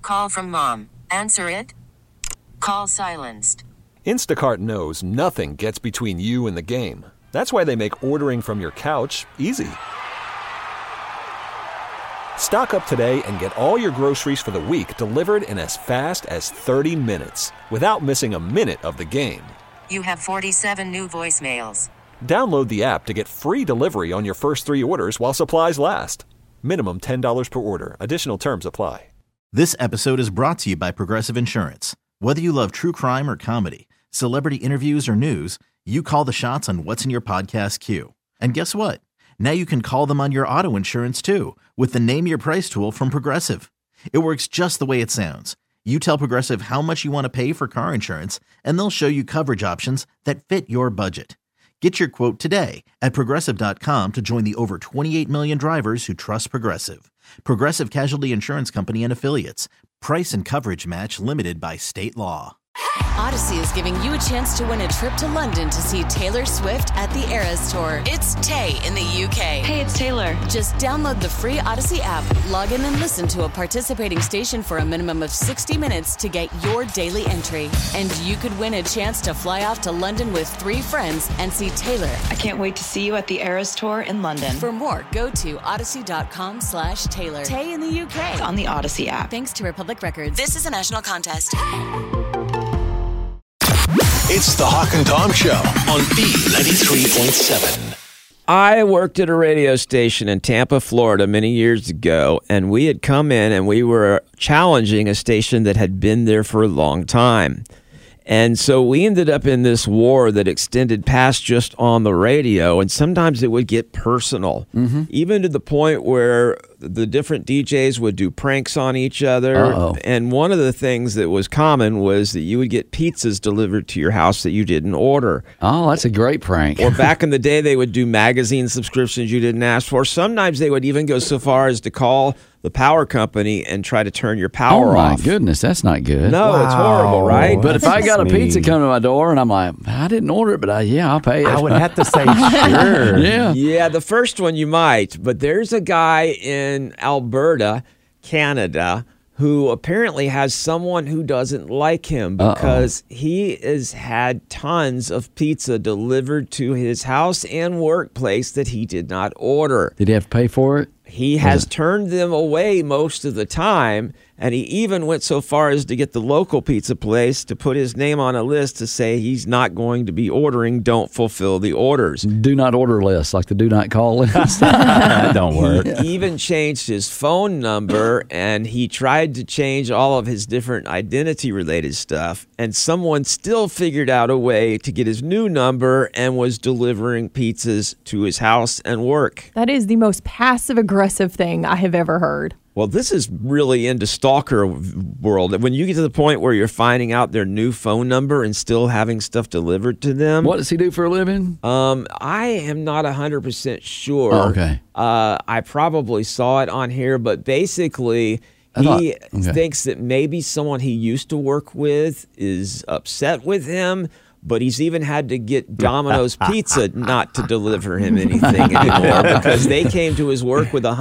Call from mom. Answer it. Call silenced. Instacart knows nothing gets between you and the game. That's why they make ordering from your couch easy. Stock up today and get all your groceries for the week delivered in as fast as 30 minutes without missing a minute of the game. You have 47 new voicemails. Download the app to get free delivery on your first 3 orders while supplies last. Minimum $10 per order. Additional terms apply. This episode is brought to you by Progressive Insurance. Whether you love true crime or comedy, celebrity interviews or news, you call the shots on what's in your podcast queue. And guess what? Now you can call them on your auto insurance too with the Name Your Price tool from Progressive. It works just the way it sounds. You tell Progressive how much you want to pay for car insurance, and they'll show you coverage options that fit your budget. Get your quote today at Progressive.com to join the over 28 million drivers who trust Progressive. Progressive Casualty Insurance Company and Affiliates. Price and coverage match limited by state law. Odyssey is giving you a chance to win a trip to London to see Taylor Swift at the Eras Tour. It's Tay in the UK. Hey, it's Taylor. Just download the free Odyssey app, log in and listen to a participating station for a minimum of 60 minutes to get your daily entry. And you could win a chance to fly off to London with 3 friends and see Taylor. I can't wait to see you at the Eras Tour in London. For more, go to odyssey.com/Taylor. Tay in the UK. On the Odyssey app. Thanks to Republic Records. This is a national contest. It's the Hawk and Tom Show on B93.7. I worked at a radio station in Tampa, Florida many years ago, and we had come in and we were challenging a station that had been there for a long time. And so we ended up in this war that extended past just on the radio, and sometimes it would get personal, even to the point where the different DJs would do pranks on each other. And one of the things that was common was that you would get pizzas delivered to your house that you didn't order. Oh, that's a great prank. Or back in the day, they would do magazine subscriptions you didn't ask for. Sometimes they would even go so far as to call the power company and try to turn your power off. Oh, my goodness, that's not good. No, It's horrible, right? But if I got a pizza come to my door and I'm like, I didn't order it, but I'll pay it. I would have to say sure. Yeah, the first one you might, but there's a guy in Alberta, Canada, who apparently has someone who doesn't like him because he has had tons of pizza delivered to his house and workplace that he did not order. Did he have to pay for it? He has turned them away most of the time, and he even went so far as to get the local pizza place to put his name on a list to say he's not going to be ordering, don't fulfill the orders. Do not order list, like the do not call list. That don't work. He even changed his phone number, and he tried to change all of his different identity-related stuff, and someone still figured out a way to get his new number and was delivering pizzas to his house and work. That is the most passive-aggressive thing I have ever heard. Well, this is really into stalker world. When you get to the point where you're finding out their new phone number and still having stuff delivered to them. What does he do for a living? I am not 100% sure. Oh, okay. I probably saw it on here, but basically he thinks that maybe someone he used to work with is upset with him. But he's even had to get Domino's Pizza not to deliver him anything anymore because they came to his work with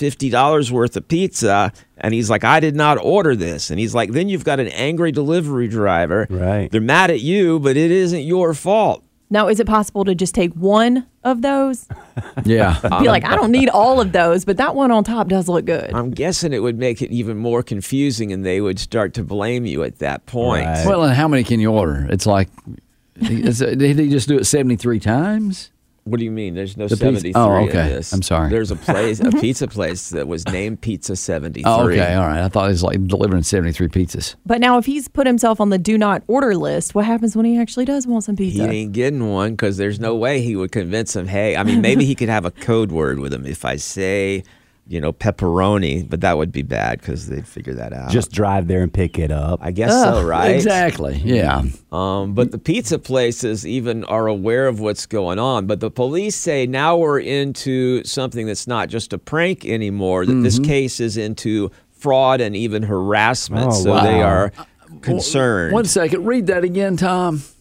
$150 worth of pizza, and he's like, I did not order this. And he's like, then you've got an angry delivery driver. Right. They're mad at you, but it isn't your fault. Now, is it possible to just take one of those? Yeah. Be like, I don't need all of those, but that one on top does look good. I'm guessing it would make it even more confusing, and they would start to blame you at that point. Right. Well, and how many can you order? It's like, did he just do it 73 times? What do you mean? There's no The pizza- 73 oh, in okay. this. I'm sorry. There's a pizza place that was named Pizza 73. Oh, okay, all right. I thought it was like delivering 73 pizzas. But now if he's put himself on the do not order list, what happens when he actually does want some pizza? He ain't getting one because there's no way he would convince him, hey, I mean, maybe he could have a code word with him. If I say, pepperoni, but that would be bad because they'd figure that out. Just drive there and pick it up. I guess so, right? Exactly, yeah. But the pizza places even are aware of what's going on. But the police say now we're into something that's not just a prank anymore, that this case is into fraud and even harassment. Oh, so wow. they are concerned. 1 second. Read that again, Tom.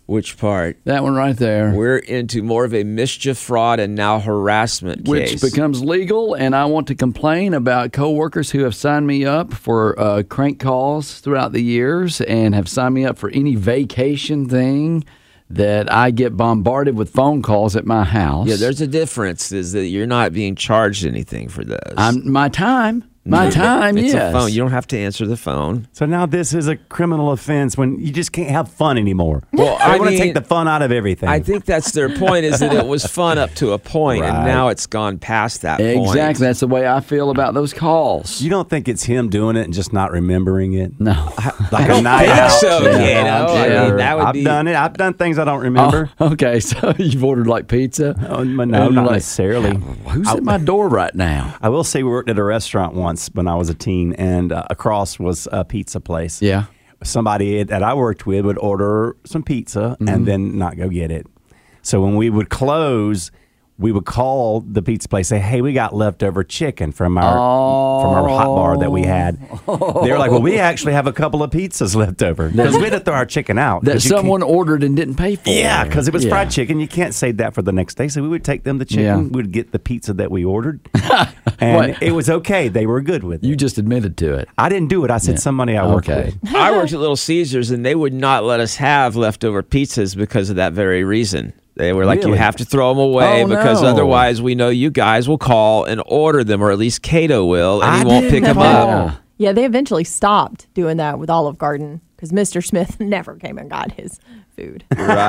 Which part? That one right there. We're into more of a mischief, fraud, and now harassment case. Which becomes legal, and I want to complain about coworkers who have signed me up for crank calls throughout the years and have signed me up for any vacation thing that I get bombarded with phone calls at my house. Yeah, there's a difference is that you're not being charged anything for those. My time. My time, it's yes. a phone. You don't have to answer the phone. So now this is a criminal offense when you just can't have fun anymore. Well, I want to take the fun out of everything. I think that's their point, is that it was fun up to a point, Right. and now it's gone past that point. Exactly. That's the way I feel about those calls. You don't think it's him doing it and just not remembering it? No. Like a night think out. so, Yeah. I mean, that would I've be... done it. I've done things I don't remember. Oh, okay, so you've ordered like pizza? Oh, no, not necessarily. Who's at my door right now? I will say we worked at a restaurant once when I was a teen, and across was a pizza place. Yeah. Somebody that I worked with would order some pizza and then not go get it. So when we would close, we would call the pizza place, say, "Hey, we got leftover chicken from our hot bar that we had." They were like, "Well, we actually have a couple of pizzas left over because we had to throw our chicken out That someone ordered and didn't pay for. Yeah, because it was fried chicken. You can't save that for the next day. So we would take them the chicken. Yeah. We would get the pizza that we ordered. And it was okay. They were good with it. You just admitted to it. I didn't do it. I said somebody I worked with. I worked at Little Caesars, and they would not let us have leftover pizzas because of that very reason. They were like, Really? you have to throw them away because no. otherwise we know you guys will call and order them, or at least Cato will, and he won't pick them up. Yeah, they eventually stopped doing that with Olive Garden because Mr. Smith never came and got his food.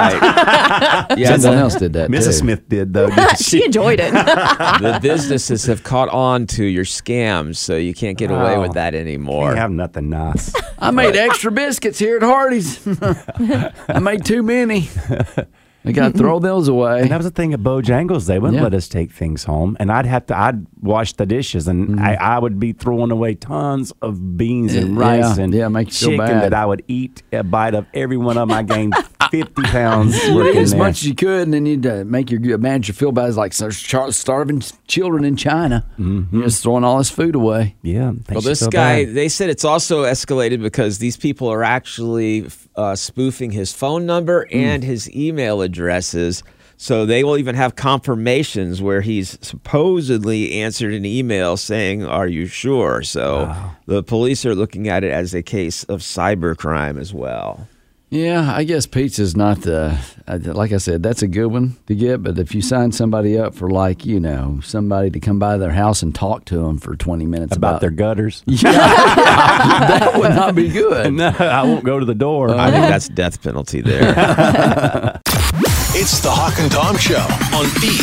Right. Yeah, someone else did that. Mrs. too. Smith did, though. Didn't She enjoyed it. The businesses have caught on to your scams, so you can't get away with that anymore. Can't have nothing nice. I made extra biscuits here at Hardee's. I made too many. I got to throw those away. And that was the thing at Bojangles. They wouldn't let us take things home. And I'd wash the dishes, and I would be throwing away tons of beans and rice and make you feel chicken bad. that I would eat a bite of every one of them. I gained 50 pounds You working ate as there. much as you could, and then you'd make your manager feel bad. It's like starving children in China. You're just throwing all this food away. Yeah. Well, this guy, they said it's also escalated because these people are actually spoofing his phone number and his email addresses. So they will even have confirmations where he's supposedly answered an email saying, "Are you sure?" So the police are looking at it as a case of cybercrime as well. Yeah, I guess pizza's not like I said, that's a good one to get. But if you sign somebody up for somebody to come by their house and talk to them for 20 minutes about their gutters. That would not be good. No, I won't go to the door. I think that's death penalty there. It's the Hawk and Tom Show on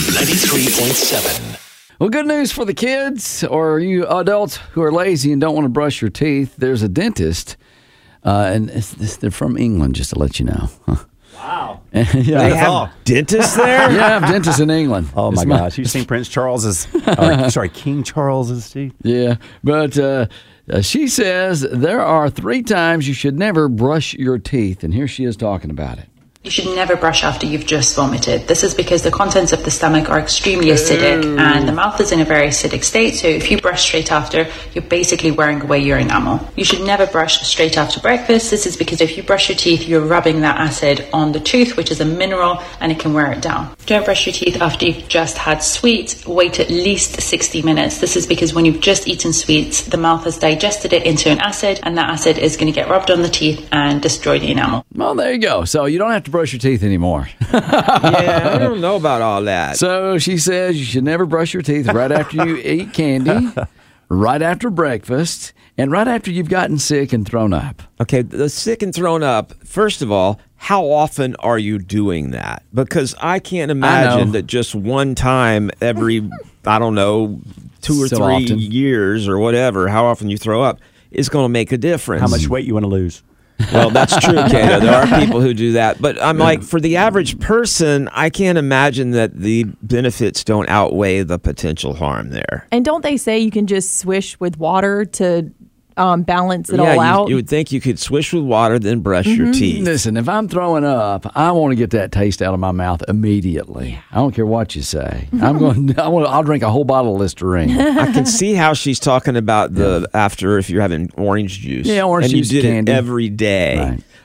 B93.7. Well, good news for the kids or you adults who are lazy and don't want to brush your teeth. There's a dentist, and they're from England, just to let you know. Wow. Yeah, They have dentists there? Yeah, I have dentists in England. Oh, my gosh. You've seen Prince Charles's, King Charles's teeth? Yeah, but she says there are 3 times you should never brush your teeth, and here she is talking about it. You should never brush after you've just vomited. This is because the contents of the stomach are extremely acidic and the mouth is in a very acidic state. So if you brush straight after, you're basically wearing away your enamel. You should never brush straight after breakfast. This is because if you brush your teeth, you're rubbing that acid on the tooth, which is a mineral, and it can wear it down. Don't brush your teeth after you've just had sweets. Wait at least 60 minutes. This is because when you've just eaten sweets, the mouth has digested it into an acid, and that acid is going to get rubbed on the teeth and destroy the enamel. Well, there you go. So you don't have to brush your teeth anymore. Yeah, I don't know about all that. So she says you should never brush your teeth right after you eat candy, right after breakfast, and right after you've gotten sick and thrown up. Okay, the sick and thrown up, first of all, how often are you doing that? Because I can't imagine that just one time every, I don't know, 2 or 3 years or whatever, how often you throw up is going to make a difference. How much weight you want to lose? Well, that's true, Cato. There are people who do that. But I'm like, for the average person, I can't imagine that the benefits don't outweigh the potential harm there. And don't they say you can just swish with water to balance it all out? You would think you could swish with water, then brush your teeth. Listen, if I'm throwing up, I want to get that taste out of my mouth immediately. Yeah. I don't care what you say. I'll drink a whole bottle of Listerine. I can see how she's talking about the after if you're having orange juice. Yeah, orange and juice you did candy. it every day. Right.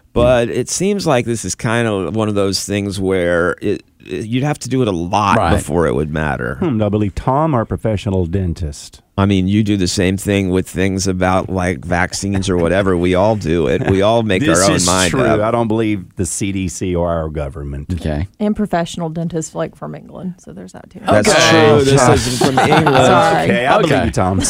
But it seems like this is kind of one of those things where you'd have to do it a lot before it would matter. I believe Tom, our professional dentist. I mean, you do the same thing with things about like vaccines or whatever. We all do it. We all make our own mind true. up. I don't believe the CDC or our government. Okay. And professional dentists like from England, so there's that too. That's true. This isn't from England. Sorry. Okay, I believe you, Tom.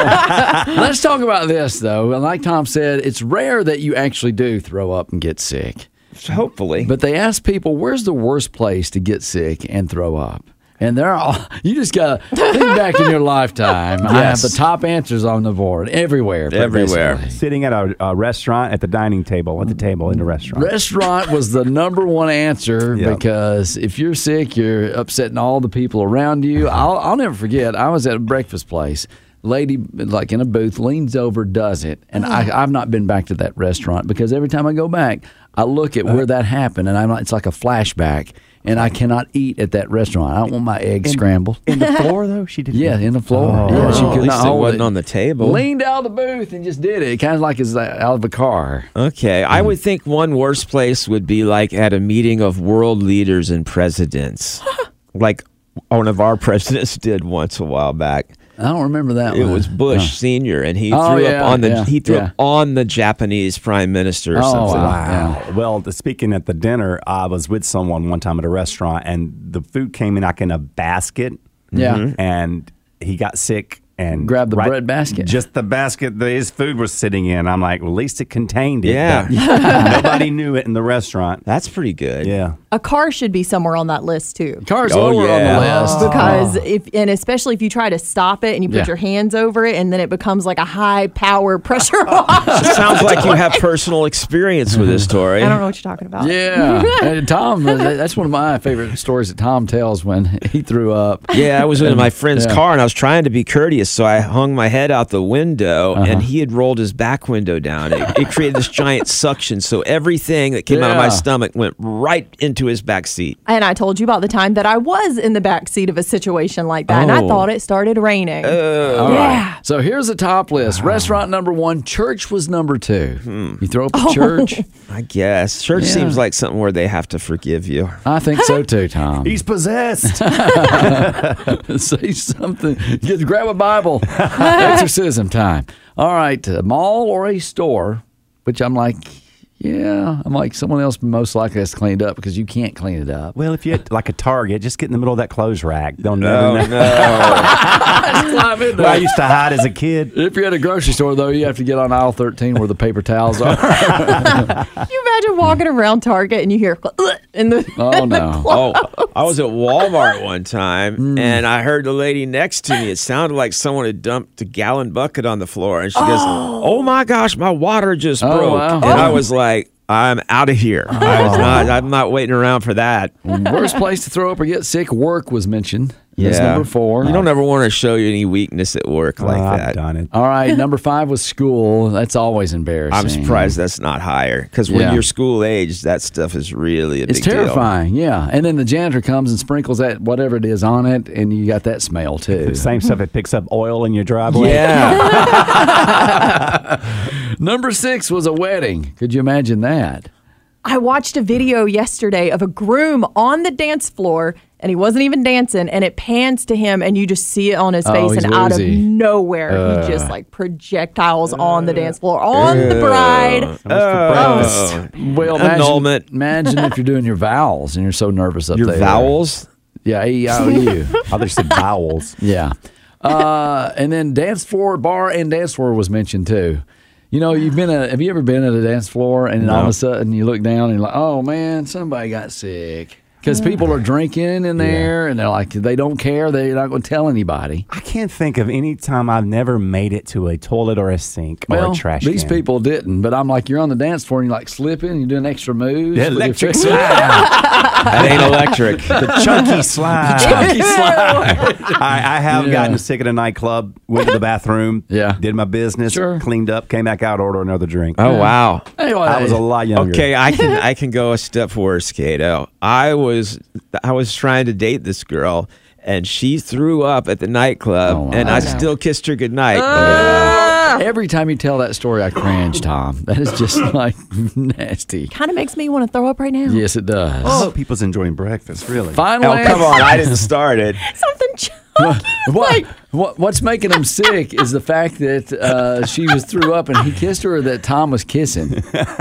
Let's talk about this, though. And like Tom said, it's rare that you actually do throw up and get sick. Hopefully. But they ask people, where's the worst place to get sick and throw up? And they're all, you just got to think back in your lifetime. I have the top answers on the board everywhere. Basically. Sitting at a restaurant at the dining table, at the table in the restaurant. Restaurant was the number one answer because if you're sick, you're upsetting all the people around you. I'll never forget, I was at a breakfast place. Lady, like in a booth, leans over, does it. And I've not been back to that restaurant because every time I go back, I look at where that happened, and it's like a flashback. And I cannot eat at that restaurant. I don't want my eggs scrambled. In the floor, though? She did. Yeah, in the floor. Oh. She could not it hold wasn't on the table. Leaned out of the booth and just did it. Kind of like it's out of a car. Okay. I would think one worse place would be like at a meeting of world leaders and presidents. Like one of our presidents did once a while back. I don't remember that It one. was Bush Sr., and he Oh, threw yeah, up on the yeah, he threw yeah. up on the Japanese prime minister or Oh, something. wow. Yeah. Well, speaking at the dinner, I was with someone one time at a restaurant, and the food came in like in a basket. Yeah. And he got sick and Grabbed the bread basket. Just the basket that his food was sitting in. I'm like, well, at least it contained it. Yeah. But nobody knew it in the restaurant. That's pretty good. Yeah. A car should be somewhere on that list too. Car's Oh, lower on yeah. the list. Because especially if you try to stop it and you put Yeah. your hands over it, and then it becomes like a high power pressure wash. It sounds like you have personal experience with this, Tori. I don't know what you're talking about. Yeah. And Tom, that's one of my favorite stories that Tom tells when he threw up. Yeah, I was in my friend's Yeah. car, and I was trying to be courteous, so I hung my head out the window, and he had rolled his back window down. It created this giant suction, so everything that came out of my Yeah. stomach went right into his back seat. And I told you about the time that I was in the back seat of a situation like that, and I Oh. thought it started raining. All Yeah. right. So here's the top list. Restaurant number 1, church was number 2. You throw up at church? I guess. Church Yeah. seems like something where they have to forgive you. I think so too, Tom. He's possessed. Say something. You grab a Bible. Exorcism time. All right. A mall or a store, which I'm like, someone else most likely has cleaned up because you can't clean it up. Well, if you had like a Target, just get in the middle of that clothes rack. Don't No, know. Climb in Well, I there. used to hide as a kid. If you're at a grocery store, though, you have to get on aisle 13 where the paper towels are. Can you imagine walking around Target and you hear in the Oh, no. Oh, I was at Walmart one time, and I heard the lady next to me. It sounded like someone had dumped a gallon bucket on the floor, and she goes, "Oh my gosh, my water just Oh, broke!" wow. And I was like, "I'm out of here. I'm not waiting around for that." Worst place to throw up or get sick, work was mentioned. That's number 4. You don't ever want to show you any weakness at work like I've that. done it. All right, number 5 was school. That's always embarrassing. I'm surprised that's not higher, because when Yeah. you're school age, that stuff is really a It's big deal. terrifying, yeah. And then the janitor comes and sprinkles that whatever it is on it, and you got that smell too. Same stuff. It picks up oil in your driveway. Yeah. Number 6 was a wedding. Could you imagine that? I watched a video yesterday of a groom on the dance floor, and he wasn't even dancing, and it pans to him, and you just see it on his face, he's and out of woozy. nowhere, he just like projectiles on the dance floor, on the bride. Well, Annulment. imagine if you're doing your vowels and you're so nervous up Your there. vowels? Yeah, A-E-I-O-U. I just said vowels. Yeah. And then dance floor, bar and dance floor was mentioned too. You know, have you ever been at a dance floor and then all of a sudden you look down and you're like, oh man, somebody got sick. Because people are drinking in there and they're like, they don't care. They're not going to tell anybody. I can't think of any time I've never made it to a toilet or a sink or a trash these can. people didn't. But I'm like, you're on the dance floor and you're like slipping, you're doing extra moves. The with your electric fingers. slide. That ain't electric. The chunky slide. Chunky slide. I have gotten sick at a nightclub, went to the bathroom, did my business, Sure. cleaned up, came back out, ordered another drink. Oh, wow. Anyway, I was a lot younger. Okay, I can go a step worse, Kato. I was trying to date this girl, and she threw up at the nightclub, Oh, wow. and I still kissed her goodnight. Every time you tell that story, I cringe, Tom. That is just like nasty. Kind of makes me want to throw up right now. Yes, it does. I hope people's enjoying breakfast, really. Finally, Oh, come on. I didn't start it. Something chunky. What's making him sick is the fact that she was threw up and he kissed her, or that Tom was kissing.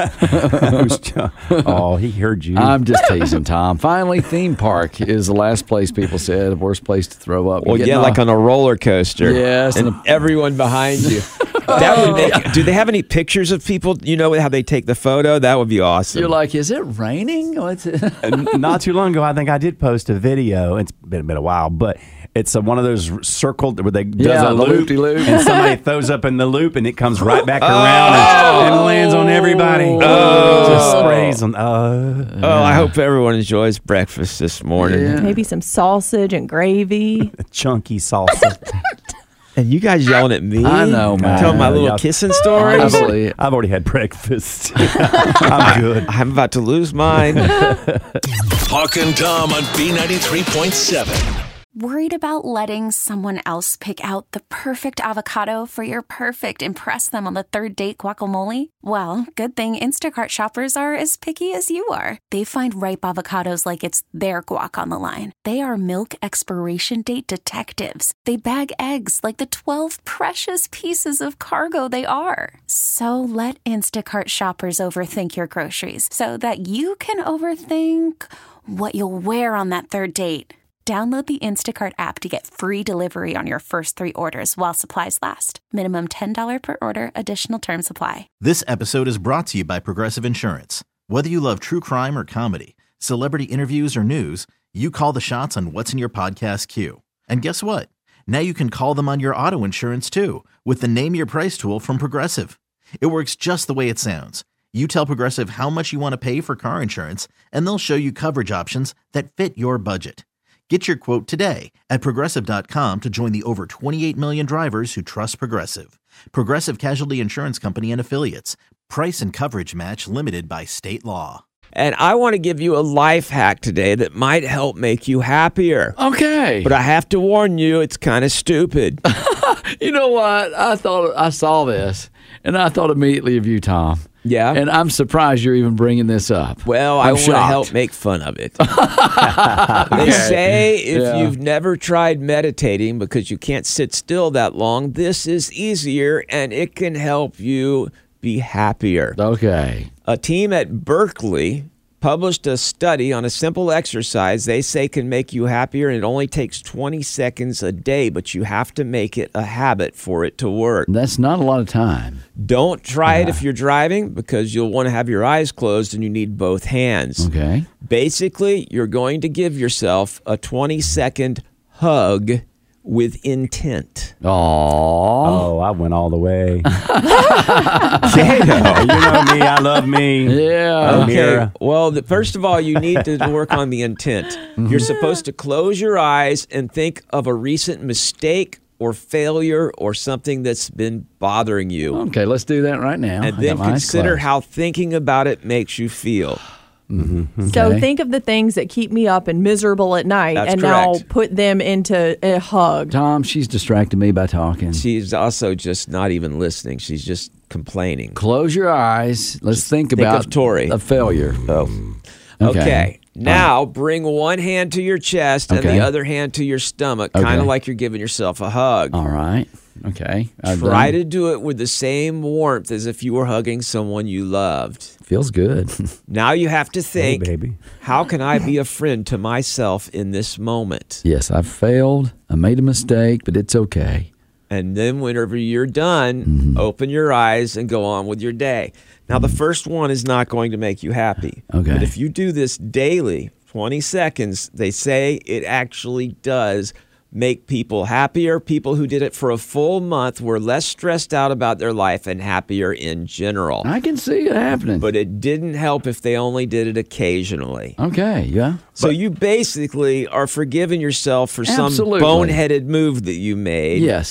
Oh, he heard you. I'm just teasing, Tom. Finally, theme park is the last place people said the worst place to throw up. Well, yeah, like on a roller coaster. Yes. And everyone behind you. That would make, do they have any pictures of people? You know how they take the photo? That would be awesome. You're like, is it raining? What's it? Not too long ago, I think I did post a video. It's been a while, but it's one of those circled where they does a loop, and somebody throws up in the loop, and it comes right back around and lands on everybody. Just sprays on. I hope everyone enjoys breakfast this morning. Yeah. Maybe some sausage and gravy. Chunky salsa. And you guys yelling at me? I know, man. Telling my little kissing story? I've already had breakfast. I'm good. I'm about to lose mine. Hawk and Tom on B93.7. Worried about letting someone else pick out the perfect avocado for your perfect impress them on the third date guacamole? Well, good thing Instacart shoppers are as picky as you are. They find ripe avocados like it's their guac on the line. They are milk expiration date detectives. They bag eggs like the 12 precious pieces of cargo they are. So let Instacart shoppers overthink your groceries so that you can overthink what you'll wear on that third date. Download the Instacart app to get free delivery on your first 3 orders while supplies last. Minimum $10 per order. Additional terms apply. This episode is brought to you by Progressive Insurance. Whether you love true crime or comedy, celebrity interviews or news, you call the shots on what's in your podcast queue. And guess what? Now you can call them on your auto insurance too with the Name Your Price tool from Progressive. It works just the way it sounds. You tell Progressive how much you want to pay for car insurance, and they'll show you coverage options that fit your budget. Get your quote today at Progressive.com to join the over 28 million drivers who trust Progressive. Progressive Casualty Insurance Company and Affiliates. Price and coverage match limited by state law. And I want to give you a life hack today that might help make you happier. Okay. But I have to warn you, it's kind of stupid. You know what? I saw this, and I thought immediately of you, Tom. Yeah. And I'm surprised you're even bringing this up. Well, I want to help make fun of it. They say if you've never tried meditating because you can't sit still that long, this is easier and it can help you be happier. Okay. A team at Berkeley published a study on a simple exercise they say can make you happier, and it only takes 20 seconds a day, but you have to make it a habit for it to work. That's not a lot of time. Don't try it if you're driving because you'll want to have your eyes closed and you need both hands. Okay. Basically, you're going to give yourself a 20-second hug with intent. Aww. Oh, I went all the way. You know me. I love me. Yeah. Okay. Well, first of all, you need to work on the intent. You're supposed to close your eyes and think of a recent mistake or failure or something that's been bothering you. Okay, let's do that right now. And then consider how thinking about it makes you feel. Mm-hmm. Okay. So think of the things that keep me up and miserable at night, That's and correct. now put them into a hug. Tom, she's distracted me by talking. She's also just not even listening. She's just complaining. Close your eyes. Let's think about of Tori. a failure. Oh. Okay. Now bring one hand to your chest and the other hand to your stomach, kind of like you're giving yourself a hug. All right. Okay. Try to do it with the same warmth as if you were hugging someone you loved. Feels good. Now you have to think, Hey, baby. how can I be a friend to myself in this moment? Yes, I've failed. I made a mistake, but it's okay. And then whenever you're done, open your eyes and go on with your day. Now, the first one is not going to make you happy. Okay. But if you do this daily, 20 seconds, they say it actually does make people happier. People who did it for a full month were less stressed out about their life and happier in general. I can see it happening. But it didn't help if they only did it occasionally. Okay, yeah. So you basically are forgiving yourself for Absolutely. some boneheaded move that you made. Yes.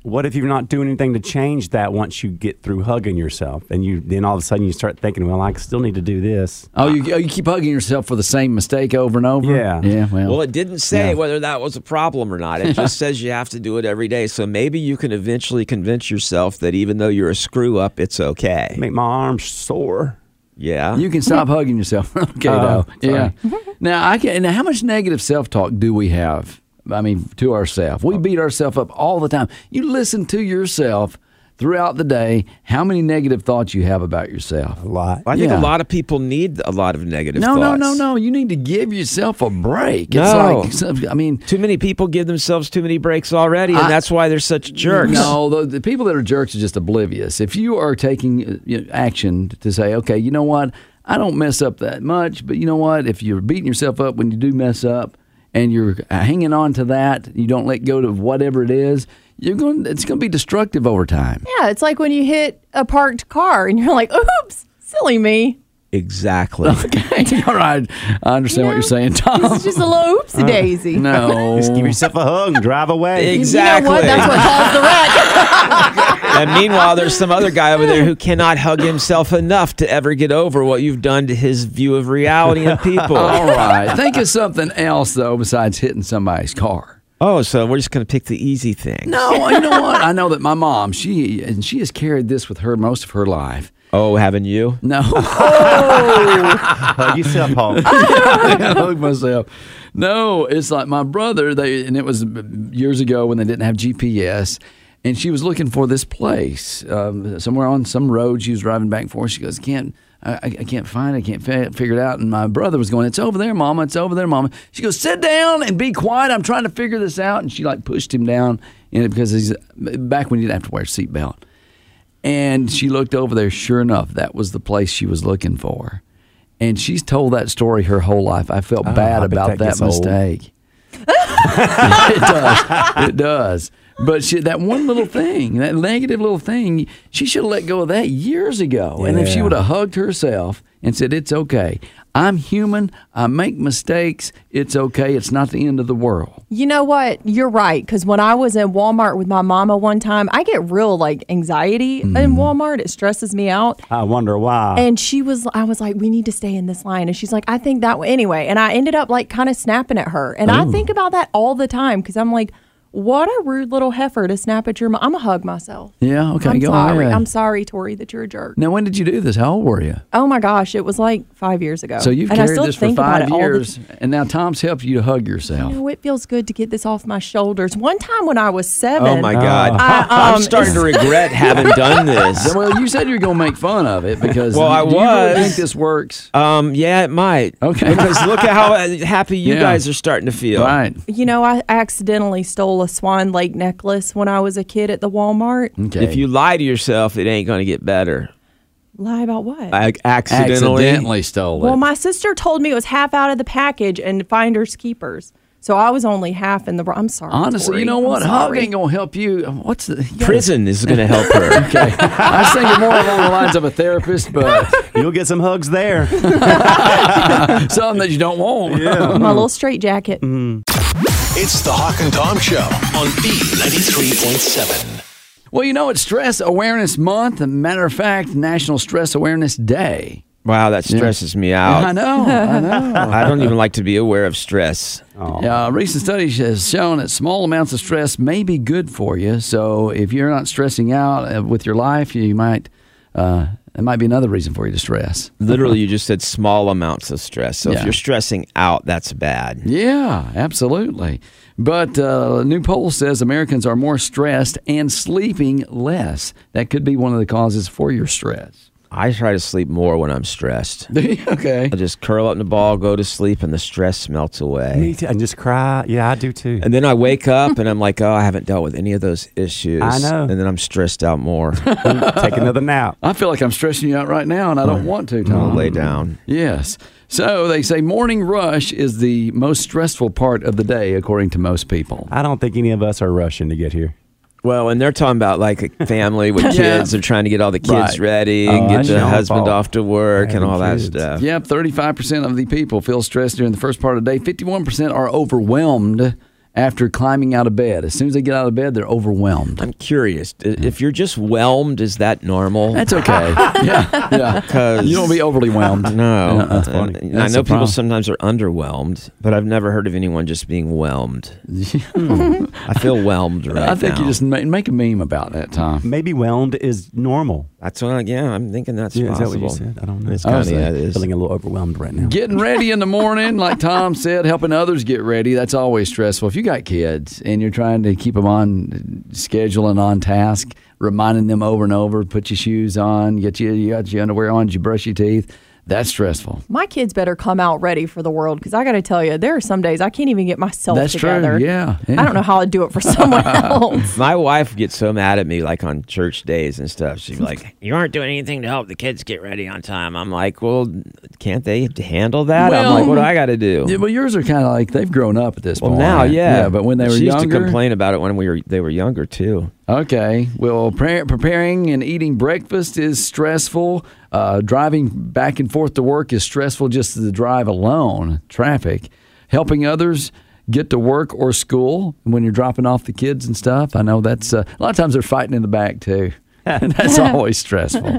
what if you're not doing anything to change that once you get through hugging yourself, and then all of a sudden you start thinking, well, I still need to do this. Oh, you keep hugging yourself for the same mistake over and over? Yeah. Well, it didn't say whether that was a problem or not. It just says you have to do it every day. So maybe you can eventually convince yourself that even though you're a screw up, it's okay. Make my arms sore. Yeah. You can stop hugging yourself. Okay, though. Yeah. Now, how much negative self-talk do we have? I mean, to ourselves. We beat ourselves up all the time. You listen to yourself throughout the day, how many negative thoughts you have about yourself. A lot. I think a lot of people need a lot of negative thoughts. No. You need to give yourself a break. No. It's like, I mean, too many people give themselves too many breaks already, and that's why they're such jerks. No, the people that are jerks are just oblivious. If you are taking action to say, okay, you know what, I don't mess up that much, but you know what, if you're beating yourself up when you do mess up, and you're hanging on to that, you don't let go of whatever it is, it's going to be destructive over time. Yeah, it's like when you hit a parked car and you're like, oops, silly me. Exactly. Okay, all right. I understand what you're saying, Tom. It's just a little oopsie daisy. No. Just give yourself a hug and drive away. Exactly. You know what? That's what caused the wreck. And meanwhile, there's some other guy over there who cannot hug himself enough to ever get over what you've done to his view of reality and people. All right. Think of something else, though, besides hitting somebody's car. Oh, so we're just going to pick the easy thing. No, you know what? I know that my mom, she has carried this with her most of her life. Oh, haven't you? No. Hug yourself, Paul. I hug myself. No, it's like my brother, and it was years ago when they didn't have GPS, and she was looking for this place somewhere on some road. She was driving back and forth. She goes, I can't find it. I can't figure it out. And my brother was going, it's over there, Mama. It's over there, Mama. She goes, sit down and be quiet. I'm trying to figure this out. And she pushed him down because he's back when you didn't have to wear a seatbelt. And she looked over there. Sure enough, that was the place she was looking for. And she's told that story her whole life. I felt bad about that mistake. It does. But that one little thing, that negative little thing, she should have let go of that years ago. Yeah. And if she would have hugged herself and said, it's okay. I'm human. I make mistakes. It's okay. It's not the end of the world. You know what? You're right. Because when I was in Walmart with my mama one time, I get real anxiety in Walmart. It stresses me out. I wonder why. And I was like, we need to stay in this line. And she's like, I think that way. Anyway, and I ended up kind of snapping at her. And I think about that all the time because I'm like, what a rude little heifer to snap at your mom. I'm going to hug myself. Yeah, okay, go ahead. I'm sorry, Tori, that you're a jerk. Now, when did you do this? How old were you? Oh, my gosh. It was 5 years ago. So you've carried this for 5 years, and now Tom's helped you to hug yourself. You know, it feels good to get this off my shoulders. One time when I was 7. Oh, my God. I'm starting to regret having done this. Well, you said you were going to make fun of it because I was. Do you really think this works? Yeah, it might. Okay. Because look at how happy you guys are starting to feel. Right. You know, I accidentally stole a Swan Lake necklace when I was a kid at the Walmart. Okay. If you lie to yourself, it ain't going to get better. Lie about what? Accidentally stole it. Well, my sister told me it was half out of the package and finders keepers. So I was only half in the. I'm sorry. Honestly, Tori. you know what? I'm Hug sorry. ain't gonna help you. Prison is going to help her. Okay. I was thinking more along the lines of a therapist, but you'll get some hugs there. Something that you don't want. Yeah. My little straitjacket. It's the Hawk and Tom Show on B93.7. Well, you know, it's Stress Awareness Month. As a matter of fact, National Stress Awareness Day. Wow, that stresses me out. I know. I don't even like to be aware of stress. A recent study has shown that small amounts of stress may be good for you. So if you're not stressing out with your life, you might... it might be another reason for you to stress. Literally, you just said small amounts of stress. So if you're stressing out, that's bad. Yeah, absolutely. But a new poll says Americans are more stressed and sleeping less. That could be one of the causes for your stress. I try to sleep more when I'm stressed. Okay. I just curl up in the ball, go to sleep, and the stress melts away. Me too. And just cry. Yeah, I do too. And then I wake up and I'm like, I haven't dealt with any of those issues. I know. And then I'm stressed out more. Take another nap. I feel like I'm stressing you out right now, and I don't want to, Tom. I'll lay down. Yes. So they say morning rush is the most stressful part of the day, according to most people. I don't think any of us are rushing to get here. Well, and they're talking about like a family with kids. They're trying to get all the kids ready and get the husband off to work and all that stuff. Yep, 35% of the people feel stressed during the first part of the day. 51% are overwhelmed. after climbing out of bed. As soon as they get out of bed, they're overwhelmed. I'm curious. If you're just whelmed, is that normal? That's okay. Yeah. Because you don't be overly whelmed. No. That's funny. I That's know the people problem. sometimes are underwhelmed, but I've never heard of anyone just being whelmed. I feel whelmed right now. I think you just make a meme about that, Tom. Maybe whelmed is normal. That's what. Yeah, I'm thinking that's Is possible. that what you said? I don't know. It's kind of I it is. Feeling a little overwhelmed right now. Getting ready in the morning, like Tom said, helping others get ready, that's always stressful. If you got kids and you're trying to keep them on schedule and on task, reminding them over and over, put your shoes on, you got your underwear on, did you brush your teeth? That's stressful. My kids better come out ready for the world because I got to tell you, there are some days I can't even get myself That's together. true. Yeah. I don't know how I'd do it for someone else. My wife gets so mad at me, like on church days and stuff. She's like, "You aren't doing anything to help the kids get ready on time." I'm like, "Well, can't they handle that?" Well, I'm like, "What do I got to do?" Yeah, well, yours are kind of like they've grown up at this point. Now, yeah, but when they were she used younger, to complain about it when they were younger too. Okay. Well, preparing and eating breakfast is stressful. Driving back and forth to work is stressful just the drive alone, traffic. Helping others get to work or school when you're dropping off the kids and stuff. I know that's a lot of times they're fighting in the back too. And that's always stressful.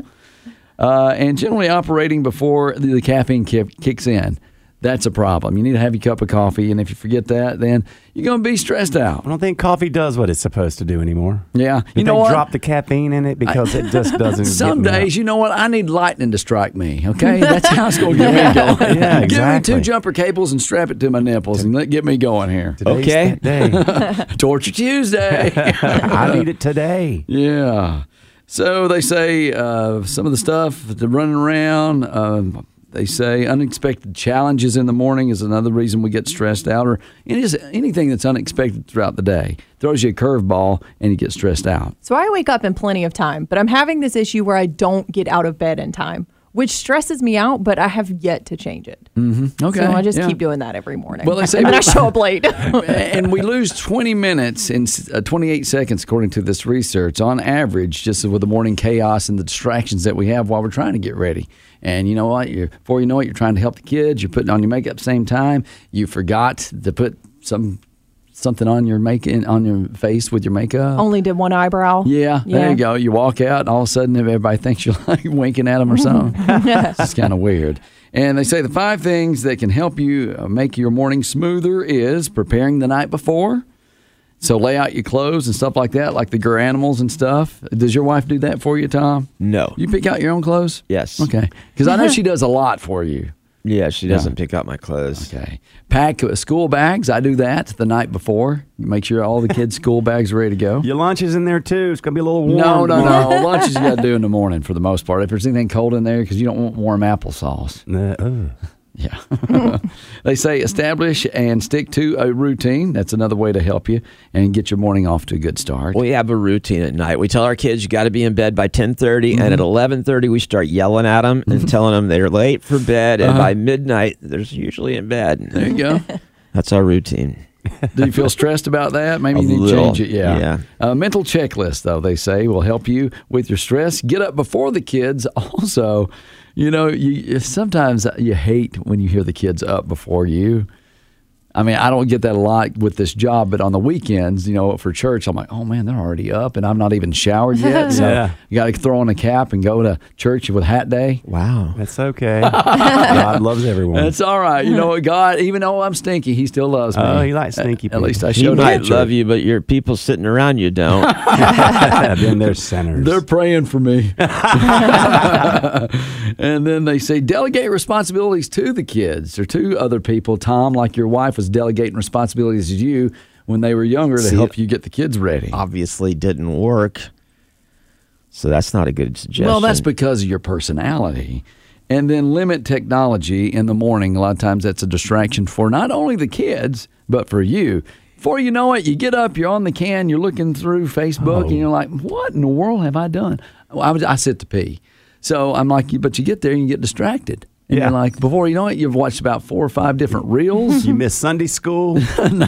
And generally operating before the caffeine kicks in. That's a problem. You need to have your cup of coffee, and if you forget that, then you're going to be stressed out. I don't think coffee does what it's supposed to do anymore. Yeah. You know what? Drop the caffeine in it because it just doesn't. Some get me days, up. you know what? I need lightning to strike me, okay? That's how it's going to get me going. Yeah, exactly. Give me 2 jumper cables and strap it to my nipples and get me going here. Today's Okay. that day. Torture Tuesday. I need it today. Yeah. So they say some of the stuff, the running around, they say unexpected challenges in the morning is another reason we get stressed out, or anything that's unexpected throughout the day throws you a curveball and you get stressed out. So I wake up in plenty of time, but I'm having this issue where I don't get out of bed in time, which stresses me out, but I have yet to change it. Okay. So I just yeah. keep doing that every morning. Well, they say and then I show up late. And we lose 20 minutes in 28 seconds, according to this research, on average, just with the morning chaos and the distractions that we have while we're trying to get ready. And you know what? Before you know it, you're trying to help the kids. You're putting on your makeup at the same time. You forgot to put something on your on your face with your makeup. Only did one eyebrow. Yeah, there you go. You walk out, and all of a sudden, everybody thinks you're like winking at them or something. It's kind of weird. And they say the 5 things that can help you make your morning smoother is preparing the night before. So lay out your clothes and stuff like that, like the Garanimals and stuff. Does your wife do that for you, Tom? No. You pick out your own clothes? Yes. Okay. Because I know she does a lot for you. Yeah, she doesn't pick out my clothes. Okay. Pack school bags. I do that the night before. Make sure all the kids' school bags are ready to go. Your lunch is in there too. It's going to be a little warm. No. Lunches you got to do in the morning for the most part. If there's anything cold in there, because you don't want warm applesauce. Yeah. They say establish and stick to a routine. That's another way to help you and get your morning off to a good start. We have a routine at night. We tell our kids you got to be in bed by 10:30, and at 11:30 we start yelling at them and telling them they're late for bed, and by midnight they're usually in bed. There you go. That's our routine. Do you feel stressed about that? Maybe you need to change it. Yeah. A mental checklist, though, they say, will help you with your stress. Get up before the kids. Also, you know, sometimes you hate when you hear the kids up before you. I mean, I don't get that a lot with this job, but on the weekends, you know, for church, I'm like, oh man, they're already up and I'm not even showered yet. So you got to throw on a cap and go to church with hat day. Wow. That's okay. God loves everyone. That's all right. You know what, God, even though I'm stinky, he still loves me. Oh, he likes stinky people. At least I He showed might him. love you, but your people sitting around you don't. Then they're sinners. They're praying for me. And then they say delegate responsibilities to the kids or to other people. Tom, like your wife was delegating responsibilities to you when they were younger to help you get the kids ready. Obviously didn't work. So that's not a good suggestion. Well, that's because of your personality. And then limit technology in the morning. A lot of times that's a distraction for not only the kids, but for you. Before you know it, you get up, you're on the can, you're looking through Facebook, and you're like, what in the world have I done? Well, I sit to pee. So I'm like, but you get there and you get distracted. And you're like, before you know it, you've watched about 4 or 5 different reels. You miss Sunday school.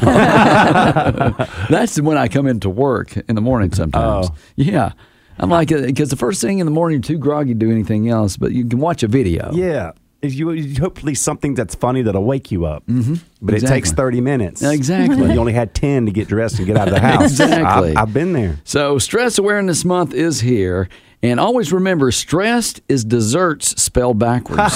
That's when I come into work in the morning sometimes. Yeah. I'm like, because the first thing in the morning, you're too groggy to do anything else, but you can watch a video. Yeah. hopefully something that's funny that'll wake you up. Mm-hmm. But it takes 30 minutes. Exactly. You only had 10 to get dressed and get out of the house. Exactly. I've been there. So Stress Awareness Month is here. And always remember, stressed is desserts spelled backwards.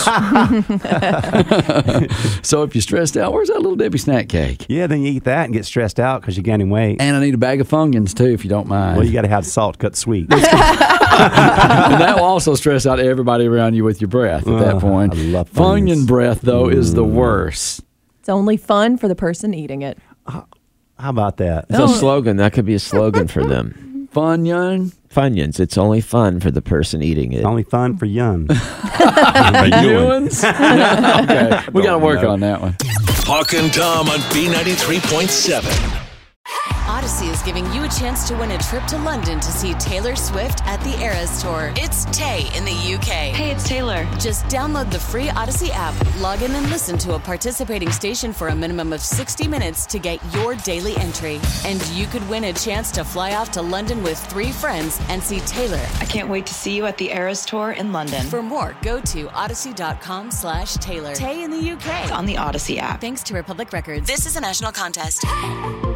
So if you're stressed out, where's that Little Debbie snack cake? Yeah, then you eat that and get stressed out because you're gaining weight. And I need a bag of Funyuns, too, if you don't mind. Well, you got to have salt cut sweet. And that will also stress out everybody around you with your breath at that point. I love Funyun breath, though, is the worst. It's only fun for the person eating it. How about that? It's a slogan. That could be a slogan for them. Funyun? Funyuns. It's only fun for the person eating it. It's only fun for young. Ewans? Okay, we got to work on that one. Hawk and Tom on B93.7. Odyssey is giving you a chance to win a trip to London to see Taylor Swift at the Eras Tour. It's Tay in the UK. Hey, it's Taylor. Just download the free Odyssey app, log in and listen to a participating station for a minimum of 60 minutes to get your daily entry. And you could win a chance to fly off to London with 3 friends and see Taylor. I can't wait to see you at the Eras Tour in London. For more, go to odyssey.com/Taylor. Tay in the UK. It's on the Odyssey app. Thanks to Republic Records. This is a national contest.